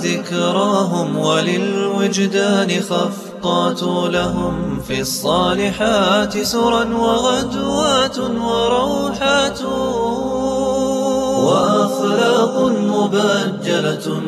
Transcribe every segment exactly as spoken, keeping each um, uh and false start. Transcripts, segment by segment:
ذكراهم وللوجدان خفقات لهم في الصالحات سرا وغدوات وروحات وأخلاق مبجلة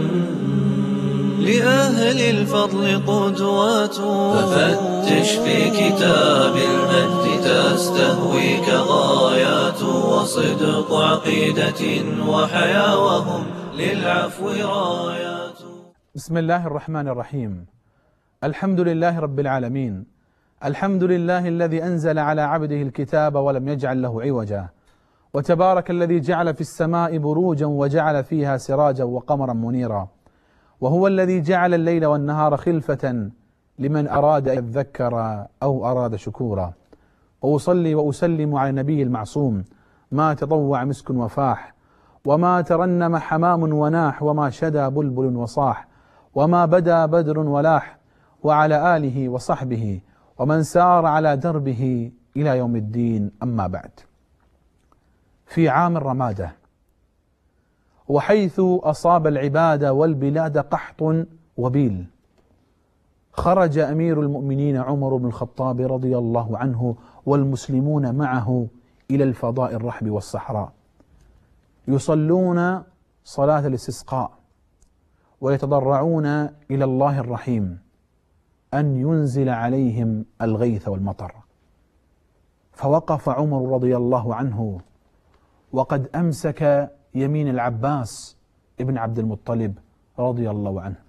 لأهل الفضل قدوات. ففتش في كتاب المجد تستهويك غايات وصدق عقيدة وحياة وهم للعفو رايات. بسم الله الرحمن الرحيم. الحمد لله رب العالمين، الحمد لله الذي أنزل على عبده الكتاب ولم يجعل له عوجا، وتبارك الذي جعل في السماء بروجا وجعل فيها سراجا وقمرا منيرا، وهو الذي جعل الليل والنهار خلفة لمن أراد أن يذكر أو أراد شكورا. وأصلي وأسلم على النبي المعصوم ما تطوع مسك وفاح، وما ترنم حمام وناح، وما شدى بلبل وصاح، وما بدا بدر ولاح، وعلى آله وصحبه ومن سار على دربه إلى يوم الدين. أما بعد، في عام الرمادة وحيث أصاب العباد والبلاد قحط وبيل، خرج أمير المؤمنين عمر بن الخطاب رضي الله عنه والمسلمون معه إلى الفضاء الرحب والصحراء، يصلون صلاة الاستسقاء ويتضرعون إلى الله الرحيم أن ينزل عليهم الغيث والمطر. فوقف عمر رضي الله عنه وقد أمسك يمين العباس ابن عبد المطلب رضي الله عنه،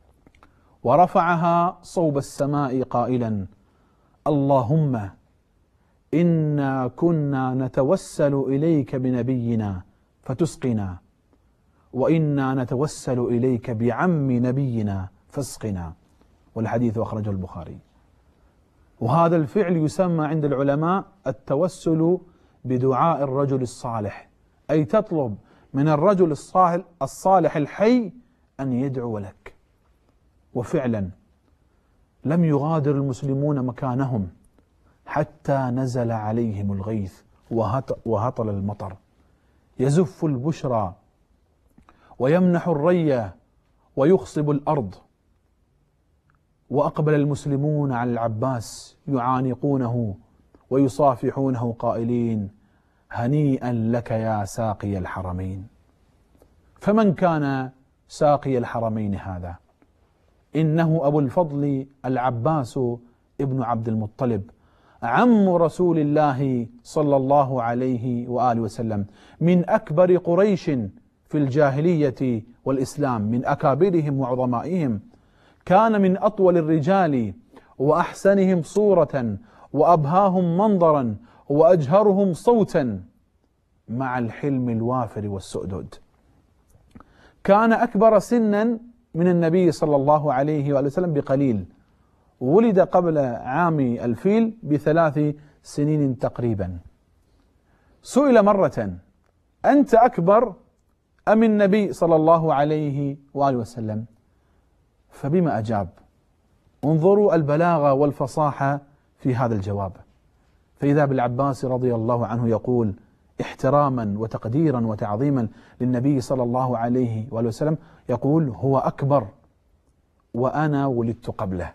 ورفعها صوب السماء قائلا: اللهم إنا كنا نتوسل إليك بنبينا فتسقنا، وإنا نتوسل إليك بعم نبينا فاسقنا. والحديث أخرجه البخاري. وهذا الفعل يسمى عند العلماء التوسل بدعاء الرجل الصالح، أي تطلب من الرجل الصالح الحي أن يدعو لك. وفعلا لم يغادر المسلمون مكانهم حتى نزل عليهم الغيث وهطل المطر، يزف البشرى ويمنح الري ويخصب الأرض. وأقبل المسلمون على العباس يعانقونه ويصافحونه قائلين: هنيئا لك يا ساقي الحرمين. فمن كان ساقي الحرمين هذا؟ إنه أبو الفضل العباس ابن عبد المطلب، عم رسول الله صلى الله عليه وآله وسلم، من أكبر قريش في الجاهلية والإسلام، من أكابرهم وعظمائهم. كان من أطول الرجال وأحسنهم صورة وأبهاهم منظرا وأجهرهم صوتا، مع الحلم الوافر والسؤدد. كان أكبر سنا من النبي صلى الله عليه وآله وسلم بقليل، ولد قبل عام الفيل بثلاث سنين تقريبا. سئل مرة: أنت أكبر أم النبي صلى الله عليه وآله وسلم؟ فبما أجاب؟ انظروا البلاغة والفصاحة في هذا الجواب. فإذا بالعباس رضي الله عنه يقول احتراما وتقديرا وتعظيما للنبي صلى الله عليه وآله وسلم، يقول: هو أكبر وأنا ولدت قبله.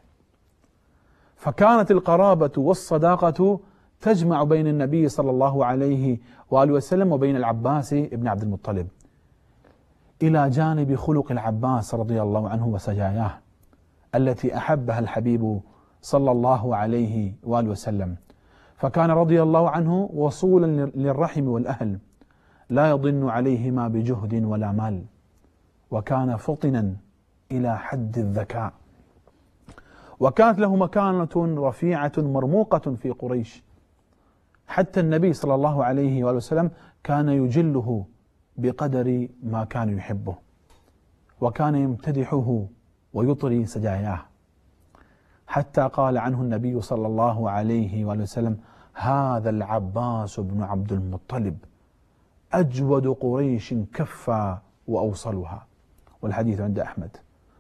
فكانت القرابة والصداقة تجمع بين النبي صلى الله عليه وآله وسلم وبين العباس ابن عبد المطلب، إلى جانب خلق العباس رضي الله عنه وسجاياه التي أحبها الحبيب صلى الله عليه وآله وسلم. فكان رضي الله عنه وصولا للرحم والأهل، لا يضن عليهما بجهد ولا مال، وكان فطنا إلى حد الذكاء، وكانت له مكانة رفيعة مرموقة في قريش، حتى النبي صلى الله عليه وآله وسلم كان يجله بقدر ما كان يحبه، وكان يمتدحه ويطري سجاياه، حتى قال عنه النبي صلى الله عليه وآله وسلم: هذا العباس بن عبد المطلب أجود قريش كفا وأوصلها. والحديث عند أحمد.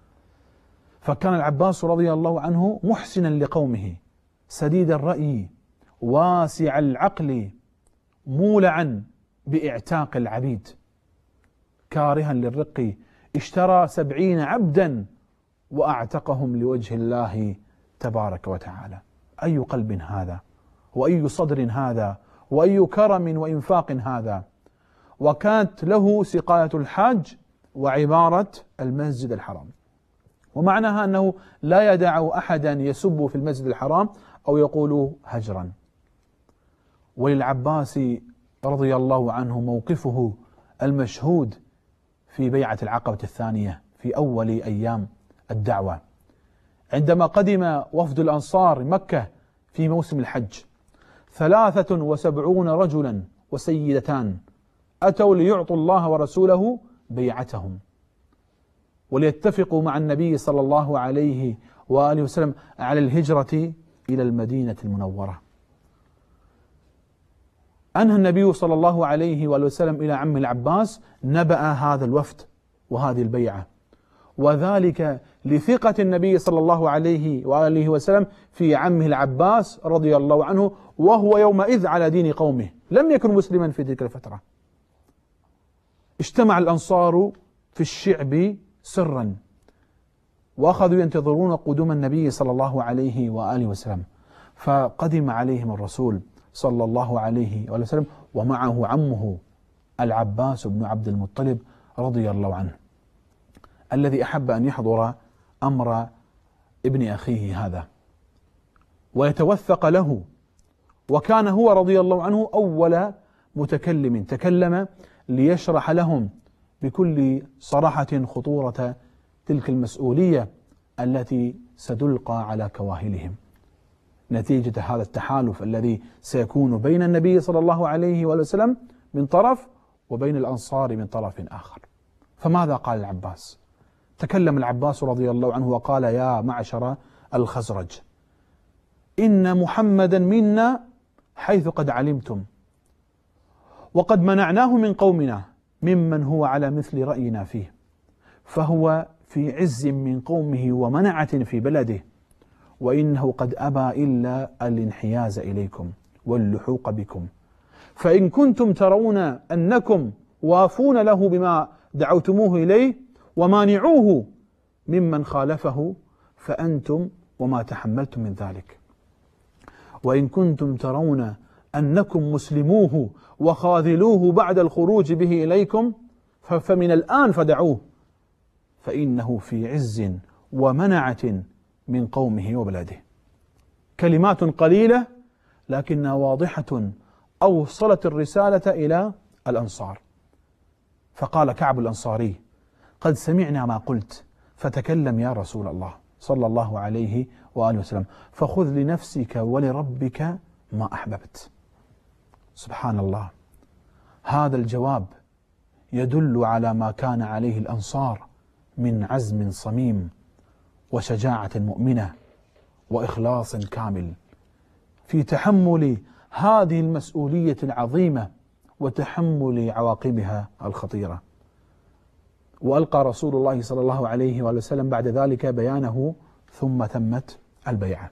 فكان العباس رضي الله عنه محسنا لقومه، سديد الرأي، واسع العقل، مولعا بإعتاق العبيد، كارها للرق اشترى سبعين عبدا وأعتقهم لوجه الله تبارك وتعالى. أي قلب هذا، وأي صدر هذا، وأي كرم وإنفاق هذا. وكانت له سقاية الحاج وعمارة المسجد الحرام، ومعناها أنه لا يدع أحدا يسب في المسجد الحرام أو يقول هجرا. وللعباس رضي الله عنه موقفه المشهود في بيعة العقبة الثانية في أول أيام الدعوة، عندما قدم وفد الأنصار مكة في موسم الحج، ثلاثة وسبعون رجلا وسيدتان أتوا ليعطوا الله ورسوله بيعتهم وليتفقوا مع النبي صلى الله عليه وآله وسلم على الهجرة إلى المدينة المنورة. أنهى النبي صلى الله عليه وآله وسلم إلى عمه العباس نبأ هذا الوفد وهذه البيعة، وذلك لثقة النبي صلى الله عليه وآله وسلم في عمه العباس رضي الله عنه، وهو يومئذ على دين قومه، لم يكن مسلما في تلك الفترة. اجتمع الأنصار في الشعب سرا وأخذوا ينتظرون قدوم النبي صلى الله عليه وآله وسلم، فقدم عليهم الرسول صلى الله عليه وآله وسلم ومعه عمه العباس بن عبد المطلب رضي الله عنه، الذي أحب أن يحضر أمر ابن أخيه هذا ويتوثق له. وكان هو رضي الله عنه أول متكلم تكلم ليشرح لهم بكل صراحة خطورة تلك المسؤولية التي ستلقى على كواهلهم نتيجة هذا التحالف الذي سيكون بين النبي صلى الله عليه وسلم من طرف وبين الأنصار من طرف آخر. فماذا قال العباس؟ تكلم العباس رضي الله عنه وقال: يا معشر الخزرج، إن محمدا منا حيث قد علمتم، وقد منعناه من قومنا ممن هو على مثل رأينا فيه، فهو في عز من قومه ومنعة في بلده، وإنه قد أبى إلا الانحياز إليكم واللحوق بكم، فإن كنتم ترون أنكم وافون له بما دعوتموه إليه ومانعوه ممن خالفه فأنتم وما تحملتم من ذلك، وإن كنتم ترون أنكم مسلموه وخاذلوه بعد الخروج به إليكم فمن الآن فدعوه، فإنه في عز ومنعة من قومه وبلده. كلمات قليلة لكنها واضحة أوصلت الرسالة إلى الأنصار. فقال كعب الأنصاري: قد سمعنا ما قلت، فتكلم يا رسول الله صلى الله عليه وآله وسلم، فخذ لنفسك ولربك ما أحببت. سبحان الله، هذا الجواب يدل على ما كان عليه الأنصار من عزم صميم وشجاعة مؤمنة وإخلاص كامل في تحمل هذه المسؤولية العظيمة وتحمل عواقبها الخطيرة. وألقى رسول الله صلى الله عليه وآله وسلم بعد ذلك بيانه ثم تمت البيعة.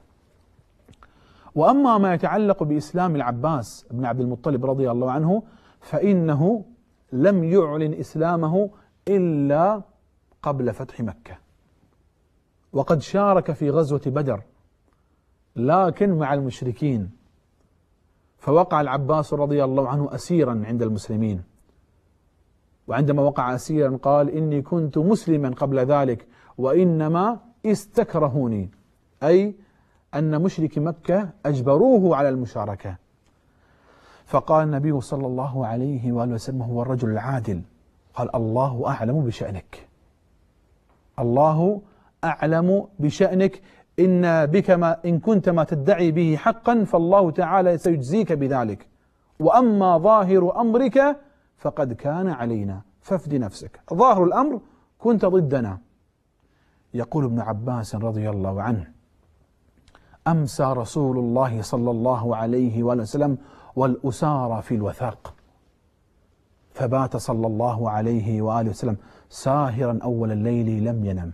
وأما ما يتعلق بإسلام العباس بن عبد المطلب رضي الله عنه فإنه لم يعلن إسلامه إلا قبل فتح مكة، وقد شارك في غزوة بدر لكن مع المشركين، فوقع العباس رضي الله عنه أسيرا عند المسلمين، وعندما وقع أسيرا قال: إني كنت مسلما قبل ذلك وإنما استكرهوني، أي أن مشرك مكة أجبروه على المشاركة. فقال النبي صلى الله عليه وآله وسلم: هو الرجل العادل. قال: الله أعلم بشأنك، الله أعلم بشأنك، إن بك ما إن كنت ما تدعي به حقا فالله تعالى سيجزيك بذلك، وأما ظاهر أمرك فقد كان علينا فافد نفسك، ظاهر الأمر كنت ضدنا. يقول ابن عباس رضي الله عنه: أمسى رسول الله صلى الله عليه وسلم والأسارى في الوثاق، فبات صلى الله عليه وآله وسلم ساهرا أول الليل لم ينم،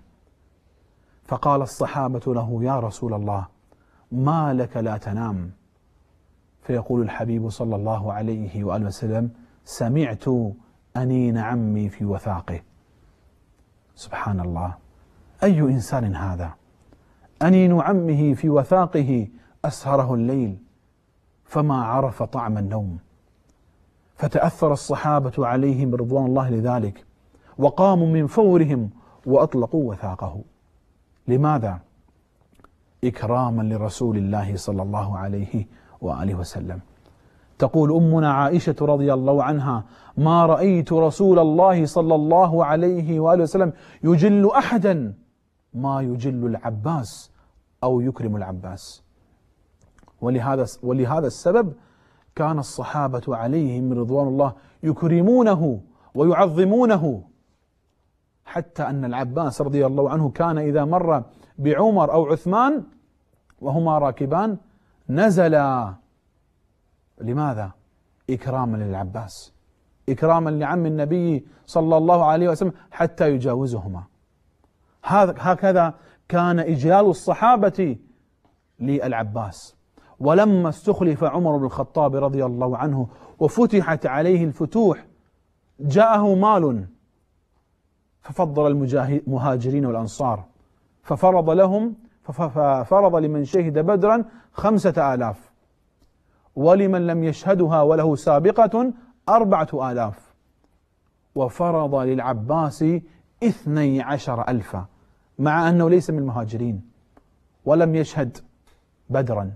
فقال الصحابة له: يا رسول الله ما لك لا تنام؟ فيقول الحبيب صلى الله عليه وآله وسلم: سمعت أنين عمي في وثاقه. سبحان الله، أي إنسان هذا؟ أنين عمه في وثاقه أسهره الليل فما عرف طعم النوم، فتأثر الصحابة عليهم رضوان الله لذلك، وقاموا من فورهم وأطلقوا وثاقه. لماذا؟ إكراما لرسول الله صلى الله عليه وآله وسلم. تقول أمنا عائشة رضي الله عنها: ما رأيت رسول الله صلى الله عليه وآله وسلم يجل أحدا ما يجل العباس أو يكرم العباس. ولهذا ولهذا السبب كان الصحابة عليهم رضوان الله يكرمونه ويعظمونه، حتى أن العباس رضي الله عنه كان إذا مر بعمر أو عثمان وهما راكبان نزلا. لماذا؟ إكراما للعباس، إكراما لعم النبي صلى الله عليه وسلم حتى يجاوزهما. هكذا كان إجلال الصحابة للعباس. ولما استخلف عمر بن الخطاب رضي الله عنه وفتحت عليه الفتوح جاءه مال، ففضل المهاجرين والأنصار ففرض لهم ففرض لمن شهد بدرا خمسة آلاف، ولمن لم يشهدها وله سابقة أربعة آلاف، وفرض للعباس اثني عشر ألفا، مع أنه ليس من المهاجرين ولم يشهد بدرا.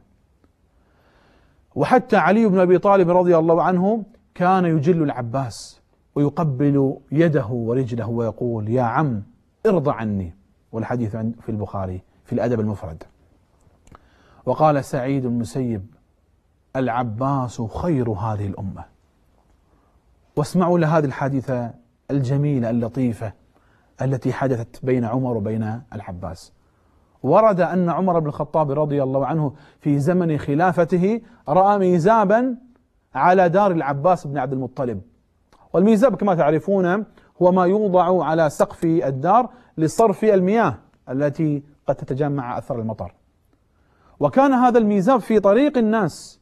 وحتى علي بن أبي طالب رضي الله عنه كان يجل العباس ويقبل يده ورجله ويقول: يا عم ارضى عني. والحديث في البخاري في الأدب المفرد. وقال سعيد المسيب: العباس خير هذه الأمة. واسمعوا لهذه الحادثة الجميلة اللطيفة التي حدثت بين عمر وبين العباس. ورد أن عمر بن الخطاب رضي الله عنه في زمن خلافته رأى ميزابا على دار العباس بن عبد المطلب. والميزاب كما تعرفون هو ما يوضع على سقف الدار لصرف المياه التي قد تتجمع أثر المطر. وكان هذا الميزاب في طريق الناس،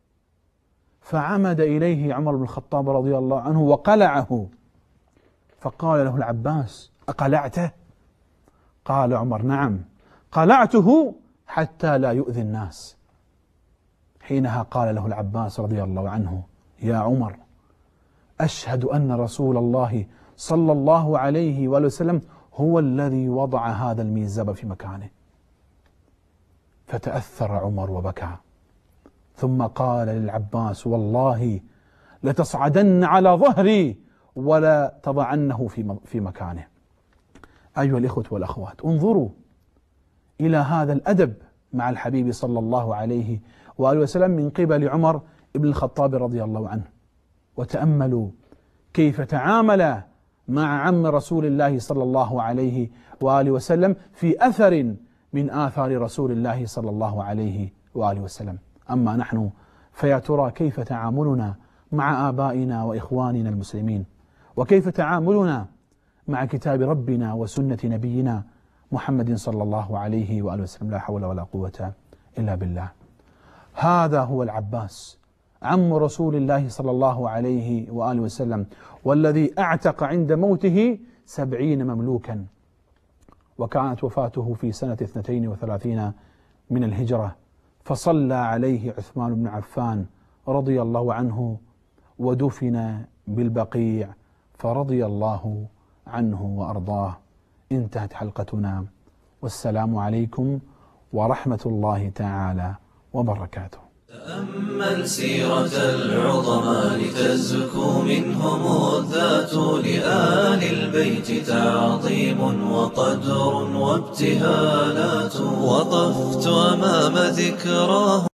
فعمد إليه عمر بن الخطاب رضي الله عنه وقلعه، فقال له العباس: أقلعته؟ قال عمر: نعم، قلعته حتى لا يؤذي الناس. حينها قال له العباس رضي الله عنه: يا عمر، أشهد أن رسول الله صلى الله عليه وآله وسلم هو الذي وضع هذا الميزاب في مكانه. فتأثر عمر وبكى، ثم قال للعباس: والله لتصعدن على ظهري ولا تضعنه في في مكانه. أيها الإخوة والأخوات، انظروا إلى هذا الأدب مع الحبيب صلى الله عليه وآله وسلم من قبل عمر بن الخطاب رضي الله عنه، وتأملوا كيف تعامل مع عم رسول الله صلى الله عليه وآله وسلم في أثر من آثار رسول الله صلى الله عليه وآله وسلم. أما نحن فيا ترى كيف تعاملنا مع آبائنا وإخواننا المسلمين، وكيف تعاملنا مع كتاب ربنا وسنة نبينا محمد صلى الله عليه وآله وسلم. لا حول ولا قوة إلا بالله. هذا هو العباس عم رسول الله صلى الله عليه وآله وسلم، والذي أعتق عند موته سبعين مملوكا، وكانت وفاته في سنة اثنتين وثلاثين من الهجرة، فصلى عليه عثمان بن عفان رضي الله عنه ودفن بالبقيع فرضي الله عنه وأرضاه. انتهت حلقتنا، والسلام عليكم ورحمة الله تعالى وبركاته. تأمل سيرة العظماء لتزكو منهم الذات، لآل البيت تعظيم وقدر وابتهالات. وقفت أمام ذكراه